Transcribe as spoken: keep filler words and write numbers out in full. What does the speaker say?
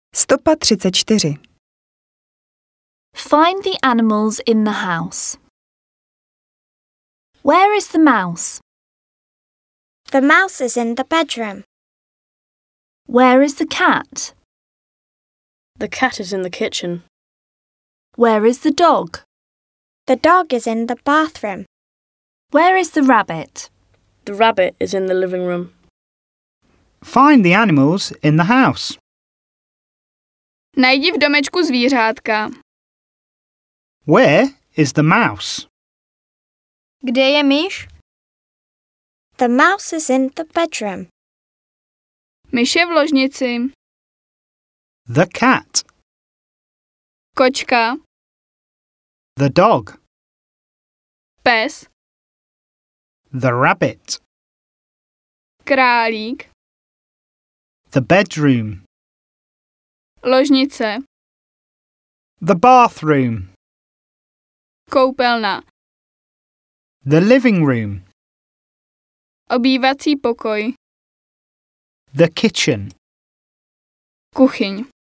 Stopa třicet čtyři. Find the animals in the house. Where is the mouse? The mouse is in the bedroom. Where is the cat? The cat is in the kitchen. Where is the dog? The dog is in the bathroom. Where is the rabbit? The rabbit is in the living room. Find the animals in the house. Najdi v domečku zvířátka. Where is the mouse? Kde je myš? The mouse is in the bedroom. Myš je v ložnici. The cat. Kočka. The dog. Pes. The rabbit. Králík. The bedroom. Ložnice. The bathroom. Koupelna. The living room. Obývací pokoj. The kitchen. Kuchyň.